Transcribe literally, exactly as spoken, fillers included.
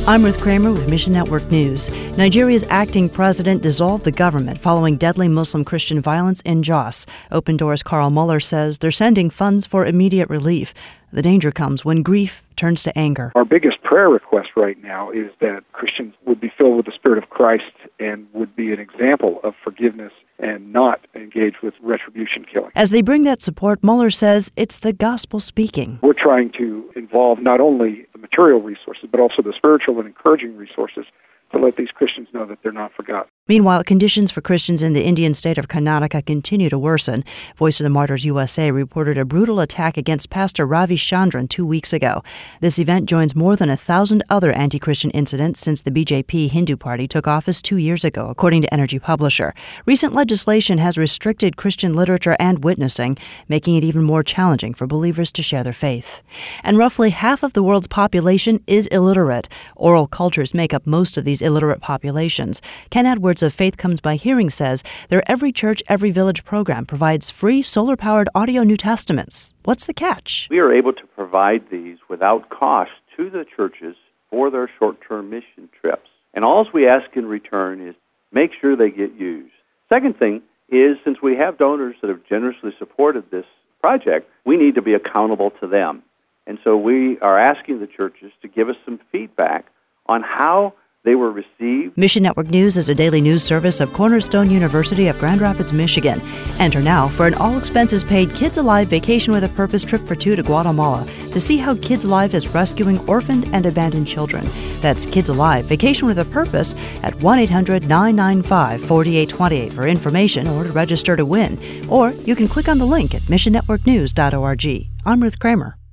I'm Ruth Kramer with Mission Network News. Nigeria's acting president dissolved the government following deadly Muslim Christian violence in Jos. Open Doors' Carl Muller says they're sending funds for immediate relief. The danger comes when grief turns to anger. Our biggest prayer request right now is that Christians would be filled with the Spirit of Christ and would be an example of forgiveness and not engage with retribution killing. As they bring that support, Muller says it's the gospel speaking. We're trying to involve not only the material resources, but also the spiritual and encouraging resources to let these Christians know that they're not forgotten. Meanwhile, conditions for Christians in the Indian state of Karnataka continue to worsen. Voice of the Martyrs U S A reported a brutal attack against Pastor Ravi Chandran two weeks ago. This event joins more than a thousand other anti-Christian incidents since the B J P Hindu Party took office two years ago, according to Energy Publisher. Recent legislation has restricted Christian literature and witnessing, making it even more challenging for believers to share their faith. And roughly half of the world's population is illiterate. Oral cultures make up most of these illiterate populations. Ken Edwards of Faith Comes by Hearing says their Every Church, Every Village program provides free solar-powered audio New Testaments. What's the catch? We are able to provide these without cost to the churches for their short-term mission trips. And all we ask in return is make sure they get used. Second thing is, since we have donors that have generously supported this project, we need to be accountable to them. And so we are asking the churches to give us some feedback on how they were received. Mission Network News is a daily news service of Cornerstone University of Grand Rapids, Michigan. Enter now for an all-expenses-paid Kids Alive Vacation with a Purpose trip for two to Guatemala to see how Kids Alive is rescuing orphaned and abandoned children. That's Kids Alive Vacation with a Purpose at one eight hundred nine nine five four eight two eight for information or to register to win. Or you can click on the link at mission network news dot org. I'm Ruth Kramer.